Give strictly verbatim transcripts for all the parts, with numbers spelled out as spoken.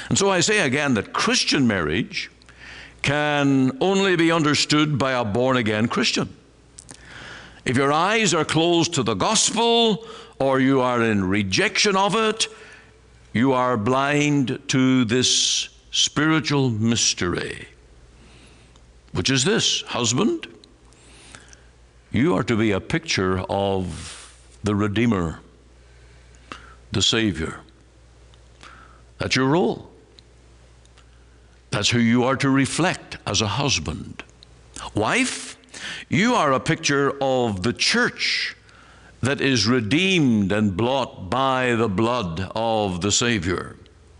And so I say again that Christian marriage can only be understood by a born-again Christian. If your eyes are closed to the gospel, or you are in rejection of it, you are blind to this spiritual mystery, which is this: husband, you are to be a picture of the Redeemer, the Savior. That's your role. That's who you are to reflect as a husband. Wife, you are a picture of the church that is redeemed and bought by the blood of the Savior.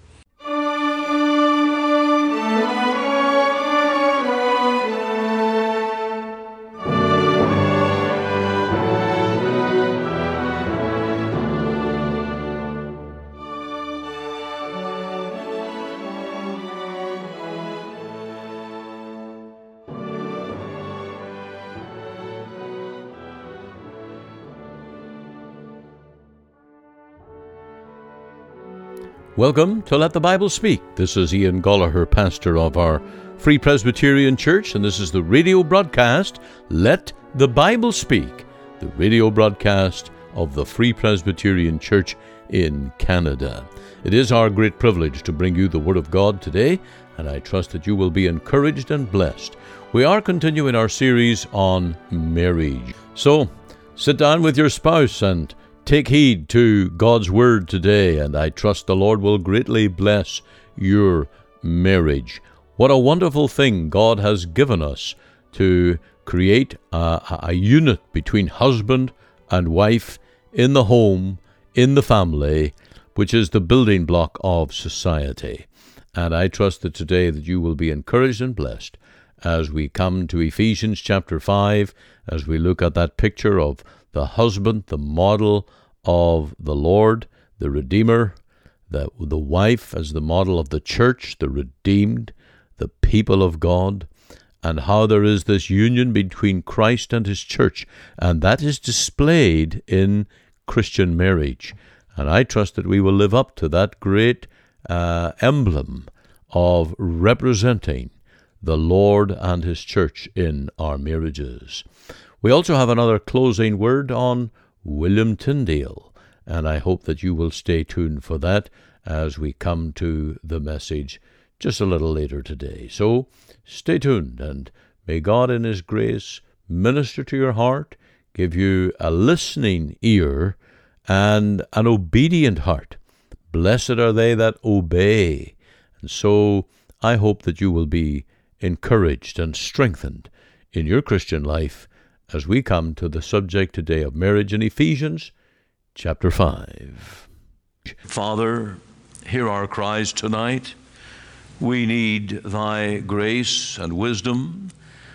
Welcome to Let the Bible Speak. This is Ian Gollaher, pastor of our Free Presbyterian Church, and this is the radio broadcast, Let the Bible Speak, the radio broadcast of the Free Presbyterian Church in Canada. It is our great privilege to bring you the Word of God today, and I trust that you will be encouraged and blessed. We are continuing our series on marriage. So, sit down with your spouse and take heed to God's Word today, and I trust the Lord will greatly bless your marriage. What a wonderful thing God has given us to create a, a unit between husband and wife in the home, in the family, which is the building block of society. And I trust that today that you will be encouraged and blessed as we come to Ephesians chapter five, as we look at that picture of the husband, the model of the Lord, the Redeemer, the, the wife as the model of the church, the redeemed, the people of God, and how there is this union between Christ and his church, and that is displayed in Christian marriage. And I trust that we will live up to that great uh, emblem of representing the Lord and his church in our marriages. We also have another closing word on William Tyndale, and I hope that you will stay tuned for that as we come to the message just a little later today. So stay tuned, and may God in his grace minister to your heart, give you a listening ear and an obedient heart. Blessed are they that obey. And so I hope that you will be encouraged and strengthened in your Christian life as we come to the subject today of marriage in Ephesians chapter five. Father, hear our cries tonight. We need thy grace and wisdom.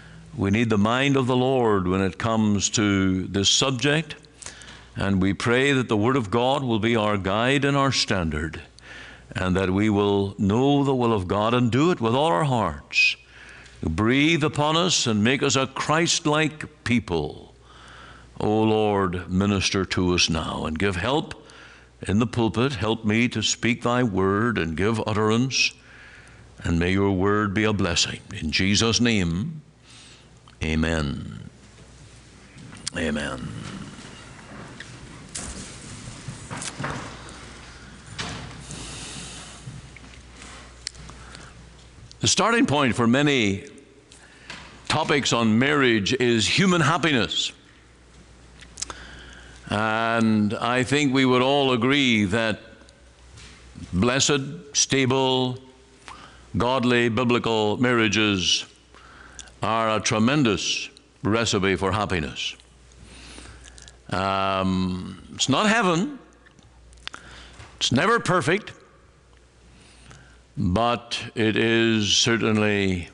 We need the mind of the Lord when it comes to this subject. And we pray that the Word of God will be our guide and our standard, and that we will know the will of God and do it with all our hearts. Breathe upon us and make us a Christ-like people. O Lord, minister to us now and give help in the pulpit. Help me to speak thy word and give utterance, and may your word be a blessing. In Jesus' name, amen. Amen. The starting point for many topics on marriage is human happiness. And I think we would all agree that blessed, stable, godly, biblical marriages are a tremendous recipe for happiness. Um, it's not heaven. It's never perfect. But it is certainly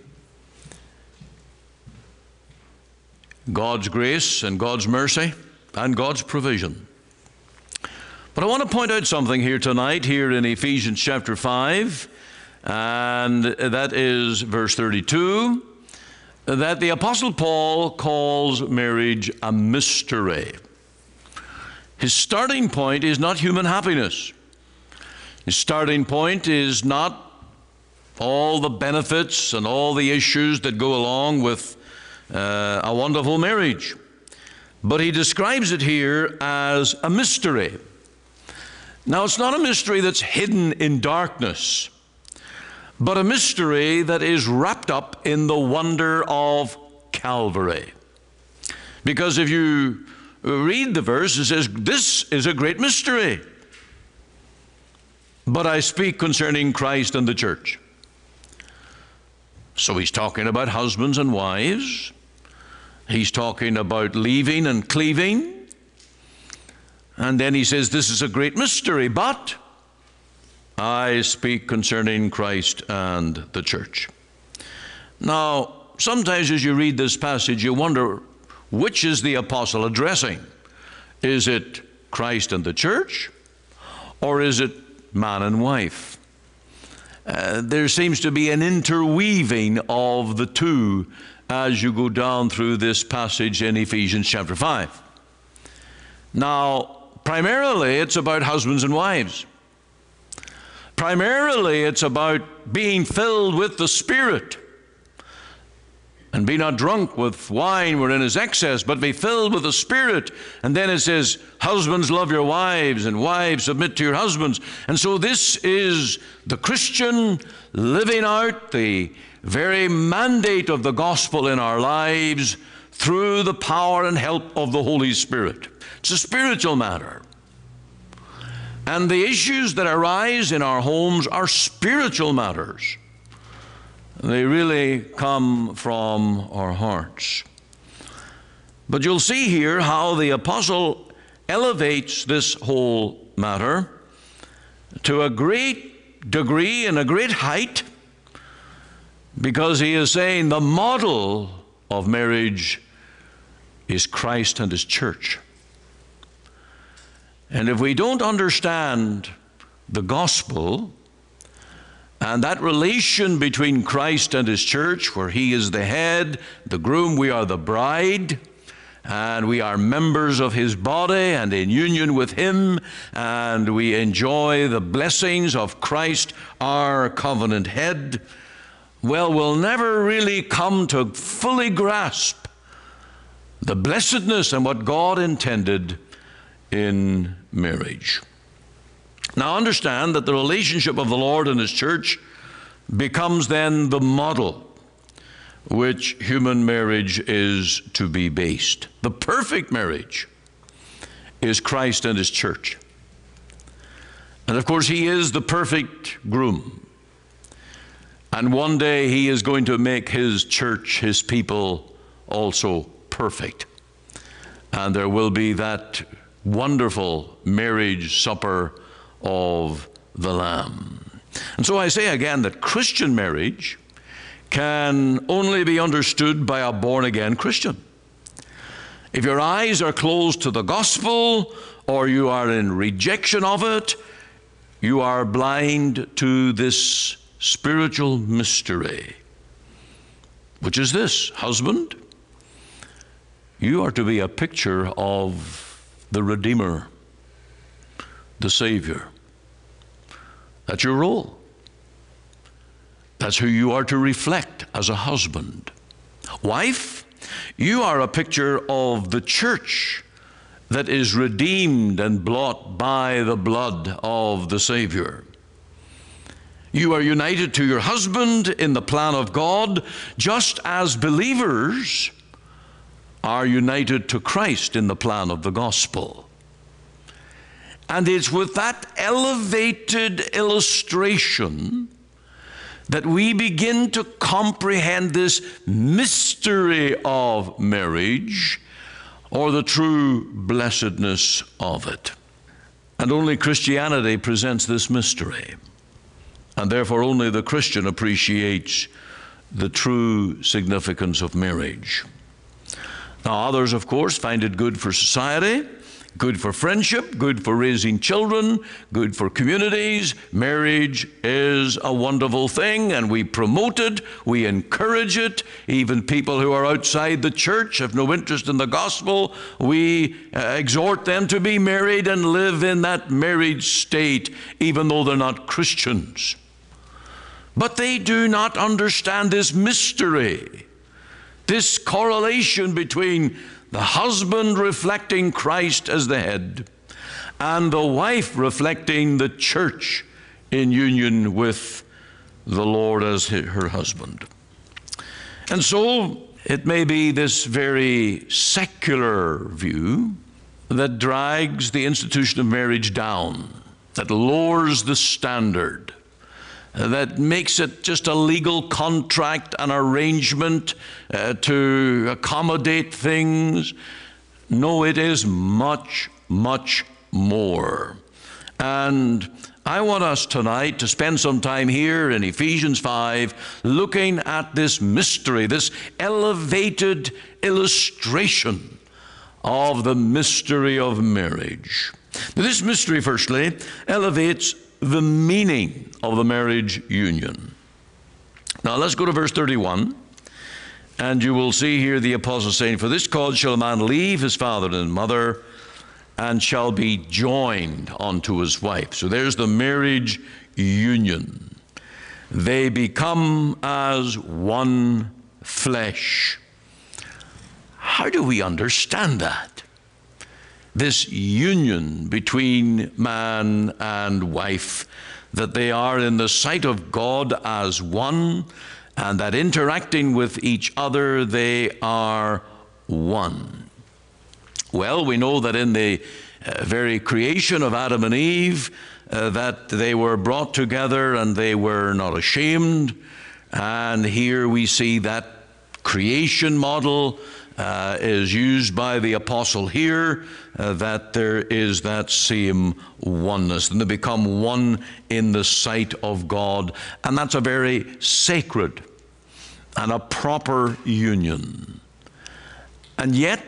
God's grace and God's mercy and God's provision. But I want to point out something here tonight, here in Ephesians chapter five, and that is verse thirty-two, that the Apostle Paul calls marriage a mystery. His starting point is not human happiness. His starting point is not all the benefits and all the issues that go along with uh, a wonderful marriage. But he describes it here as a mystery. Now, it's not a mystery that's hidden in darkness, but a mystery that is wrapped up in the wonder of Calvary. Because if you read the verse, it says, "This is a great mystery, but I speak concerning Christ and the church." So he's talking about husbands and wives. He's talking about leaving and cleaving. And then he says, this is a great mystery, but I speak concerning Christ and the church. Now, sometimes as you read this passage, you wonder, which is the apostle addressing? Is it Christ and the church, or is it man and wife? Uh, there seems to be an interweaving of the two as you go down through this passage in Ephesians chapter five. Now, primarily it's about husbands and wives. Primarily it's about being filled with the Spirit. And be not drunk with wine wherein is excess, but be filled with the Spirit. And then it says, husbands, love your wives, and wives, submit to your husbands. And so this is the Christian living out the very mandate of the gospel in our lives through the power and help of the Holy Spirit. It's a spiritual matter. And the issues that arise in our homes are spiritual matters. They really come from our hearts. But you'll see here how the apostle elevates this whole matter to a great degree and a great height, because he is saying the model of marriage is Christ and his church. And if we don't understand the gospel and that relation between Christ and his church, where he is the head, the groom, we are the bride, and we are members of his body and in union with him, and we enjoy the blessings of Christ, our covenant head, well, we'll never really come to fully grasp the blessedness and what God intended in marriage. Now understand that the relationship of the Lord and his church becomes then the model which human marriage is to be based. The perfect marriage is Christ and his church. And of course, he is the perfect groom. And one day he is going to make his church, his people, also perfect. And there will be that wonderful marriage supper of the Lamb. And so I say again that Christian marriage can only be understood by a born-again Christian. If your eyes are closed to the gospel, or you are in rejection of it, you are blind to this spiritual mystery, which is this: husband, you are to be a picture of the Redeemer, the Savior. That's your role. That's who you are to reflect as a husband. Wife, you are a picture of the church that is redeemed and bought by the blood of the Savior. You are united to your husband in the plan of God, just as believers are united to Christ in the plan of the gospel. And it's with that elevated illustration that we begin to comprehend this mystery of marriage, or the true blessedness of it. And only Christianity presents this mystery, and therefore only the Christian appreciates the true significance of marriage. Now, others, of course, find it good for society, good for friendship, good for raising children, good for communities. Marriage is a wonderful thing, and we promote it, we encourage it. Even people who are outside the church have no interest in the gospel, we uh, exhort them to be married and live in that marriage state, even though they're not Christians. But they do not understand this mystery, this correlation between the husband reflecting Christ as the head and the wife reflecting the church in union with the Lord as her husband. And so it may be this very secular view that drags the institution of marriage down, that lowers the standard, that makes it just a legal contract, an arrangement uh, to accommodate things. No, it is much, much more. And I want us tonight to spend some time here in Ephesians five looking at this mystery, this elevated illustration of the mystery of marriage. Now, this mystery, firstly, elevates the meaning of the marriage union. Now let's go to verse thirty-one, and you will see here the apostle saying, "For this cause shall a man leave his father and mother, and shall be joined unto his wife." So there's the marriage union. They become as one flesh. How do we understand that? This union between man and wife, that they are in the sight of God as one, and that interacting with each other they are one. Well, we know that in the uh, very creation of Adam and Eve, uh, that they were brought together and they were not ashamed. And here we see that creation model Uh, is used by the apostle here, uh, that there is that same oneness, and they become one in the sight of God. And that's a very sacred and a proper union. And yet,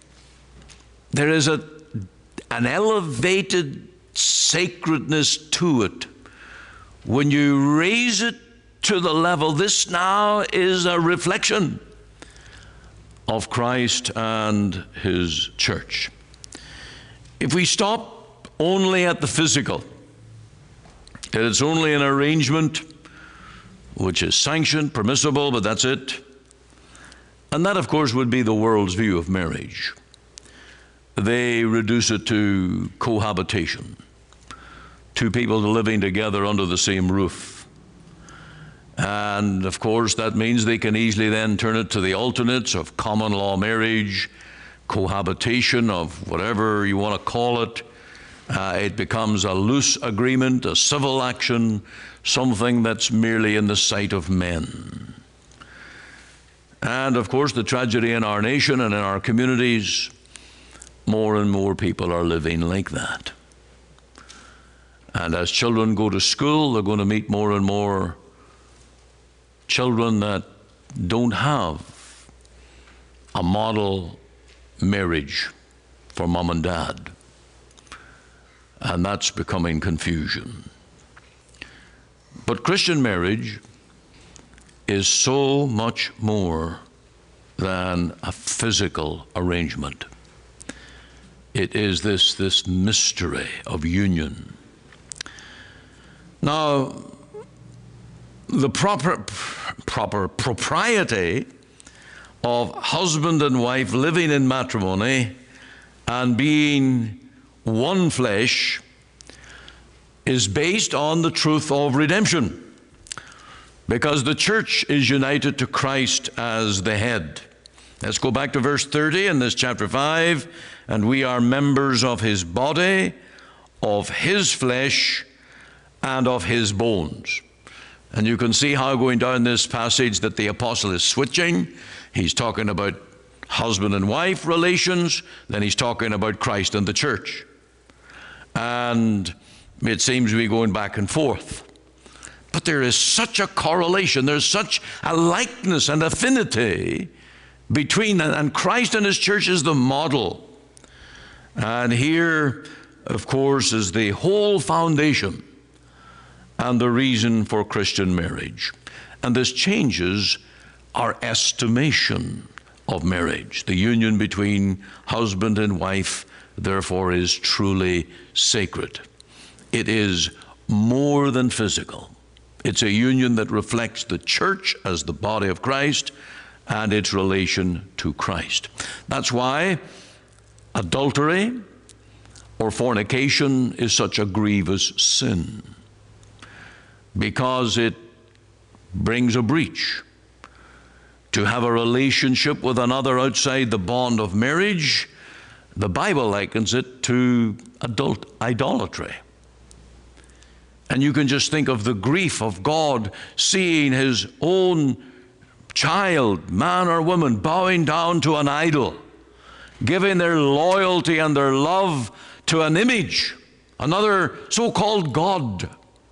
there is a, an elevated sacredness to it. When you raise it to the level, this now is a reflection of Christ and his church. If we stop only at the physical, that it's only an arrangement which is sanctioned, permissible, but that's it. And that, of course, would be the world's view of marriage. They reduce it to cohabitation, two people living together under the same roof. And of course that means they can easily then turn it to the alternates of common law marriage, cohabitation of whatever you want to call it. Uh, it becomes a loose agreement, a civil action, something that's merely in the sight of men. And of course the tragedy in our nation and in our communities, more and more people are living like that. And as children go to school, they're going to meet more and more children that don't have a model marriage for mom and dad. And that's becoming confusion. But Christian marriage is so much more than a physical arrangement. It is this, this mystery of union. Now, the proper, proper propriety of husband and wife living in matrimony and being one flesh is based on the truth of redemption, because the church is united to Christ as the head. Let's go back to verse thirty in this chapter five. "And we are members of his body, of his flesh, and of his bones." And you can see how going down this passage that the apostle is switching. He's talking about husband and wife relations, then he's talking about Christ and the church. And it seems to be going back and forth. But there is such a correlation, there's such a likeness and affinity between, and Christ and his church is the model. And here, of course, is the whole foundation and the reason for Christian marriage. And this changes our estimation of marriage. The union between husband and wife, therefore, is truly sacred. It is more than physical. It's a union that reflects the church as the body of Christ and its relation to Christ. That's why adultery or fornication is such a grievous sin, because it brings a breach. To have a relationship with another outside the bond of marriage, the Bible likens it to adult idolatry. And you can just think of the grief of God seeing his own child, man or woman, bowing down to an idol, giving their loyalty and their love to an image, another so-called God.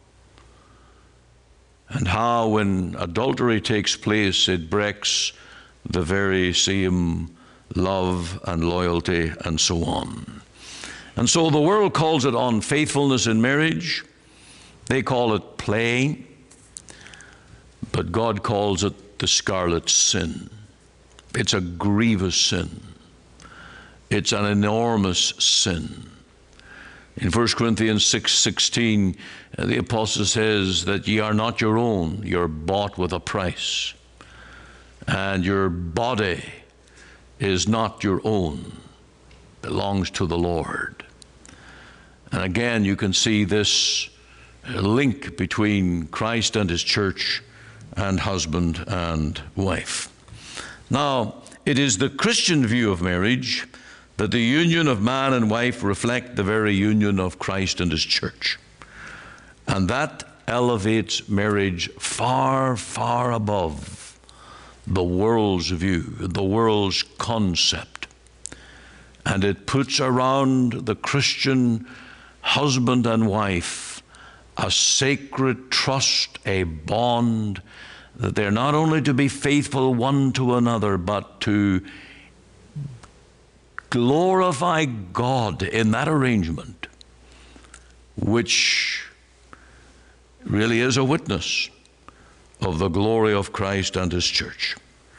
And how when adultery takes place, it breaks the very same love and loyalty and so on. And so the world calls it unfaithfulness in marriage. They call it playing. But God calls it the scarlet sin. It's a grievous sin. It's an enormous sin. In First Corinthians six sixteen, the apostle says that ye are not your own, you're bought with a price. And your body is not your own, belongs to the Lord. And again, you can see this link between Christ and his church and husband and wife. Now, it is the Christian view of marriage that the union of man and wife reflect the very union of Christ and his church. And that elevates marriage far, far above the world's view, the world's concept. And it puts around the Christian husband and wife a sacred trust, a bond, that they're not only to be faithful one to another, but to glorify God in that arrangement, which really is a witness of the glory of Christ and his church.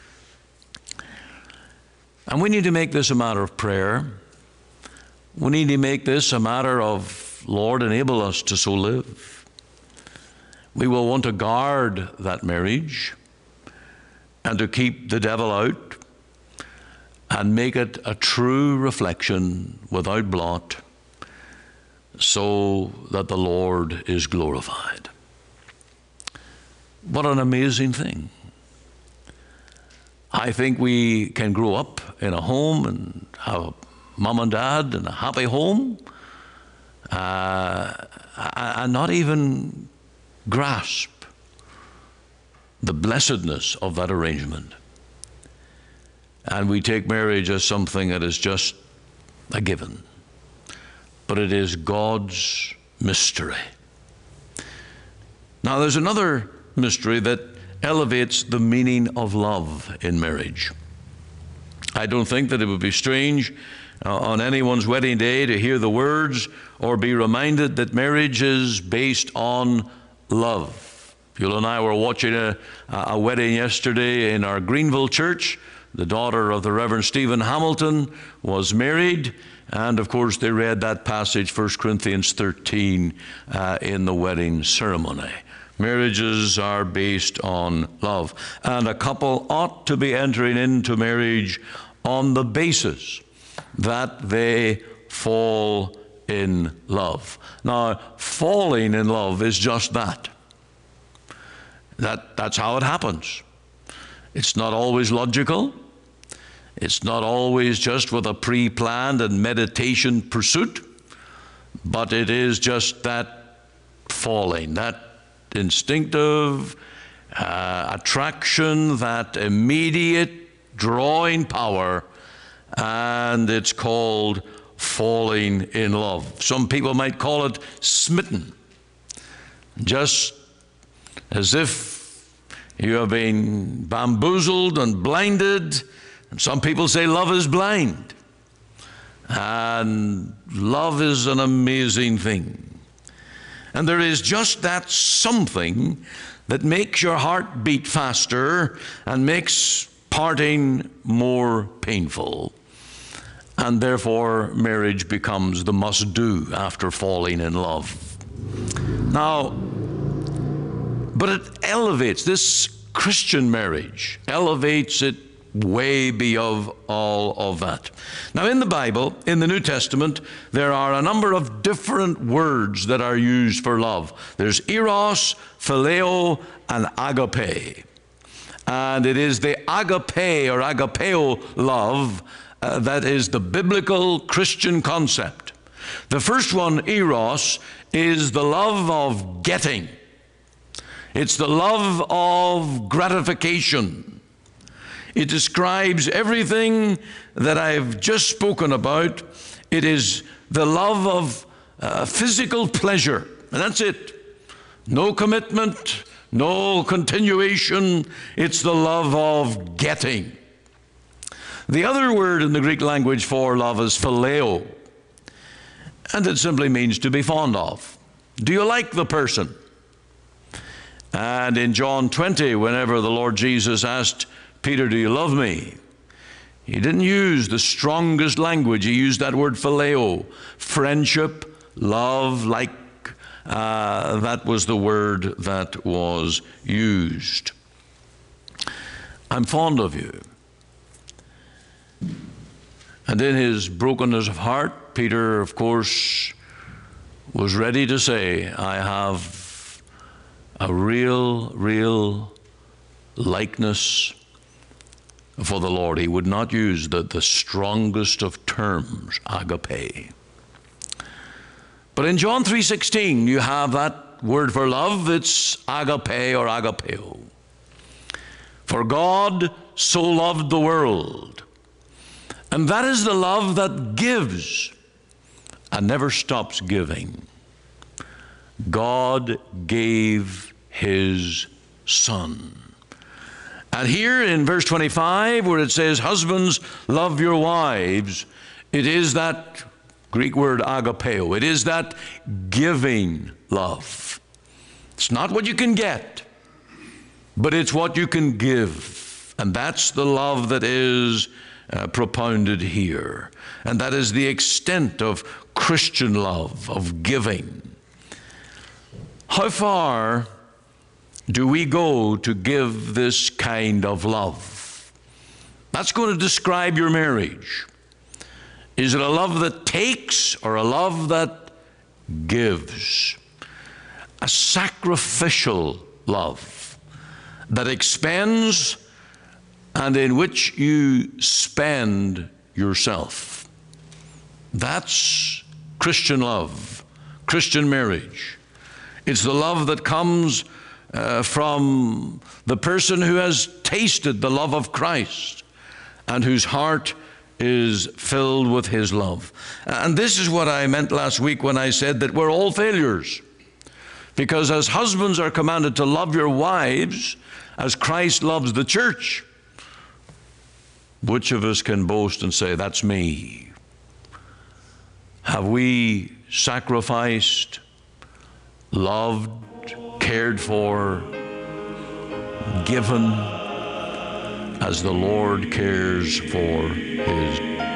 And we need to make this a matter of prayer. We need to make this a matter of, Lord, enable us to so live. We will want to guard that marriage and to keep the devil out and make it a true reflection without blot, so that the Lord is glorified. What an amazing thing. I think we can grow up in a home and have mom and dad in a happy home uh, and not even grasp the blessedness of that arrangement. And we take marriage as something that is just a given. But it is God's mystery. Now, there's another mystery that elevates the meaning of love in marriage. I don't think that it would be strange uh, on anyone's wedding day to hear the words or be reminded that marriage is based on love. Phil and I were watching a, a wedding yesterday in our Greenville church. The daughter of the Reverend Stephen Hamilton was married, and of course they read that passage, First Corinthians thirteen, uh, in the wedding ceremony. Marriages are based on love, and a couple ought to be entering into marriage on the basis that they fall in love. Now, falling in love is just that. That that's how it happens. It's not always logical. It's not always just with a pre-planned and meditation pursuit, but it is just that falling, that instinctive uh, attraction, that immediate drawing power, and it's called falling in love. Some people might call it smitten, just as if you have been bamboozled and blinded. And some people say love is blind. And love is an amazing thing. And there is just that something that makes your heart beat faster and makes parting more painful. And therefore, marriage becomes the must-do after falling in love. Now, But it elevates, this Christian marriage elevates it way beyond all of that. Now, in the Bible, in the New Testament, there are a number of different words that are used for love. There's eros, phileo, and agape. And it is the agape or agapeo love uh, that is the biblical Christian concept. The first one, eros, is the love of getting. It's the love of gratification. It describes everything that I've just spoken about. It is the love of uh, physical pleasure, and that's it. No commitment, no continuation. It's the love of getting. The other word in the Greek language for love is phileo, and it simply means to be fond of. Do you like the person? And in John twenty, whenever the Lord Jesus asked Peter, do you love me? He didn't use the strongest language. He used that word phileo, friendship, love, like uh, that was the word that was used. I'm fond of you. And in his brokenness of heart, Peter, of course, was ready to say, I have a real, real likeness for the Lord. He would not use the, the strongest of terms, agape. But in John three sixteen, you have that word for love. It's agape or agapeo. For God so loved the world. And that is the love that gives and never stops giving. God gave his Son. And here in verse twenty-five, where it says, husbands, love your wives, it is that Greek word agapeo. It is that giving love. It's not what you can get, but it's what you can give. And that's the love that is uh, propounded here. And that is the extent of Christian love, of giving. How far do we go to give this kind of love? That's going to describe your marriage. Is it a love that takes or a love that gives? A sacrificial love that expends and in which you spend yourself. That's Christian love, Christian marriage. It's the love that comes Uh, from the person who has tasted the love of Christ and whose heart is filled with his love. And this is what I meant last week when I said that we're all failures. Because as husbands are commanded to love your wives as Christ loves the church, which of us can boast and say, that's me? Have we sacrificed, loved, cared for, given as the Lord cares for his?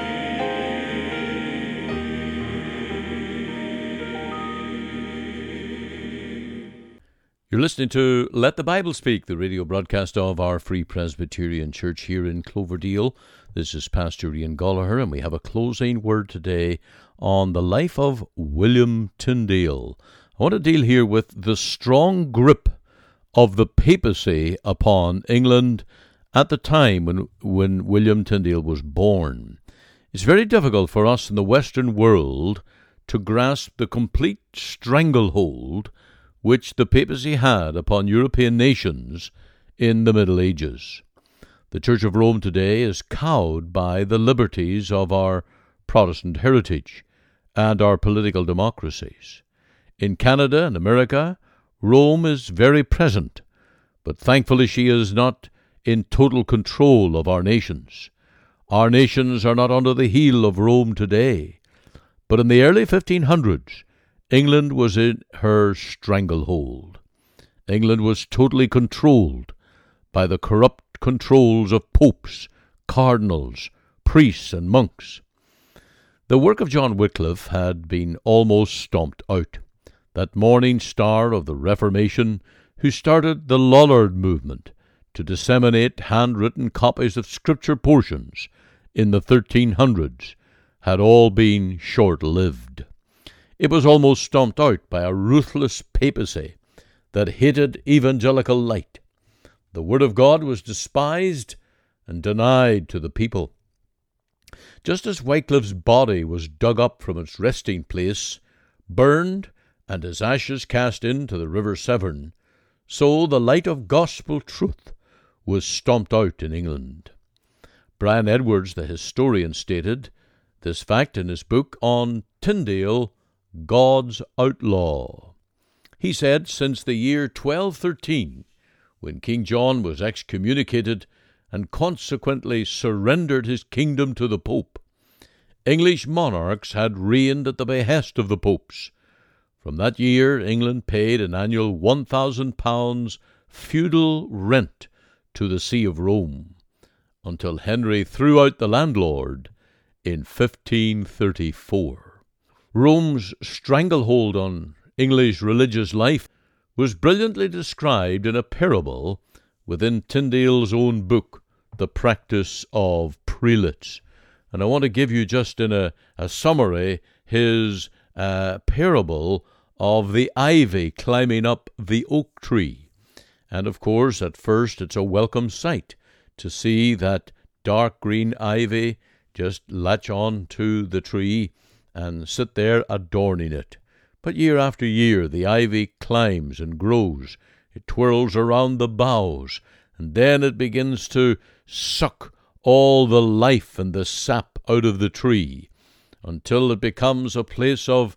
You're listening to Let the Bible Speak, the radio broadcast of our Free Presbyterian Church here in Cloverdale. This is Pastor Ian Gallagher, and we have a closing word today on the life of William Tyndale. I want to deal here with the strong grip of the papacy upon England at the time when, when William Tyndale was born. It's very difficult for us in the Western world to grasp the complete stranglehold which the papacy had upon European nations in the Middle Ages. The Church of Rome today is cowed by the liberties of our Protestant heritage and our political democracies. In Canada and America, Rome is very present, but thankfully she is not in total control of our nations. Our nations are not under the heel of Rome today, but in the early fifteen hundreds, England was in her stranglehold. England was totally controlled by the corrupt controls of popes, cardinals, priests, and monks. The work of John Wycliffe had been almost stomped out. That morning star of the Reformation who started the Lollard movement to disseminate handwritten copies of Scripture portions in the thirteen hundreds, had all been short-lived. It was almost stomped out by a ruthless papacy that hated evangelical light. The Word of God was despised and denied to the people. Just as Wycliffe's body was dug up from its resting place, burned, and his ashes cast into the River Severn, so the light of gospel truth was stomped out in England. Brian Edwards, the historian, stated this fact in his book on Tyndale, God's Outlaw. He said since the year twelve thirteen, when King John was excommunicated and consequently surrendered his kingdom to the Pope, English monarchs had reigned at the behest of the popes. From that year, England paid an annual one thousand pounds feudal rent to the See of Rome, until Henry threw out the landlord in fifteen thirty-four. Rome's stranglehold on English religious life was brilliantly described in a parable within Tyndale's own book, The Practice of Prelates. And I want to give you just in a, a summary his uh, parable of the ivy climbing up the oak tree. And of course, at first it's a welcome sight to see that dark green ivy just latch on to the tree and sit there adorning it. But year after year the ivy climbs and grows. It twirls around the boughs, and then it begins to suck all the life and the sap out of the tree, until it becomes a place of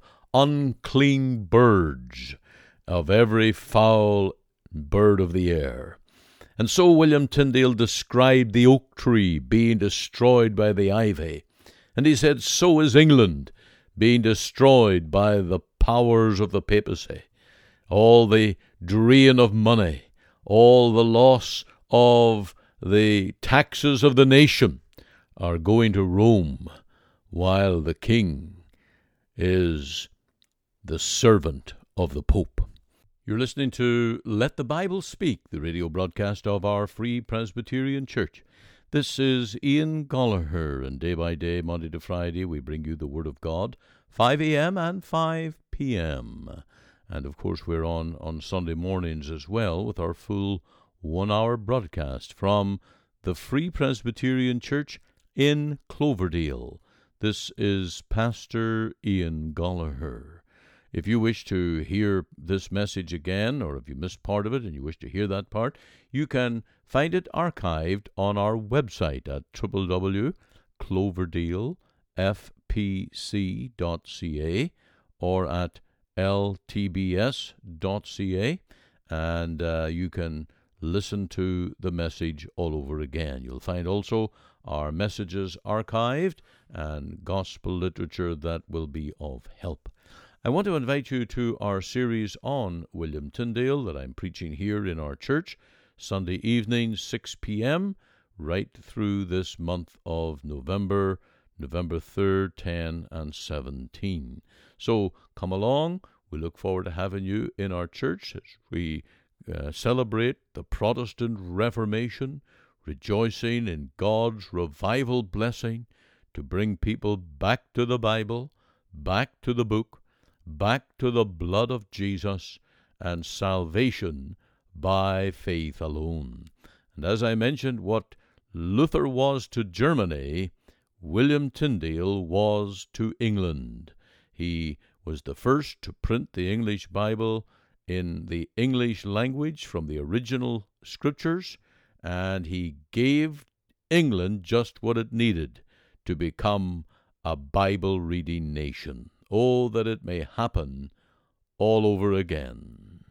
unclean birds, of every foul bird of the air. And so William Tyndale described the oak tree being destroyed by the ivy, and he said, so is England being destroyed by the powers of the papacy. All the drain of money, all the loss of the taxes of the nation are going to Rome, while the king is the servant of the Pope. You're listening to Let the Bible Speak, the radio broadcast of our Free Presbyterian Church. This is Ian Gollaher, and day by day, Monday to Friday, we bring you the Word of God, five a.m. and five p.m. And of course, we're on on Sunday mornings as well with our full one-hour broadcast from the Free Presbyterian Church in Cloverdale. This is Pastor Ian Gollaher. If you wish to hear this message again, or if you missed part of it and you wish to hear that part, you can find it archived on our website at w w w dot cloverdale f p c dot c a or at l t b s dot c a, and uh, you can listen to the message all over again. You'll find also our messages archived and gospel literature that will be of help. I want to invite you to our series on William Tyndale that I'm preaching here in our church, Sunday evening, six p.m., right through this month of November, November third, ten, and seventeen. So come along. We look forward to having you in our church as we uh, celebrate the Protestant Reformation, rejoicing in God's revival blessing to bring people back to the Bible, back to the book, back to the blood of Jesus, and salvation by faith alone. And as I mentioned, what Luther was to Germany, William Tyndale was to England. He was the first to print the English Bible in the English language from the original scriptures, and he gave England just what it needed to become a Bible-reading nation. Oh, that it may happen all over again.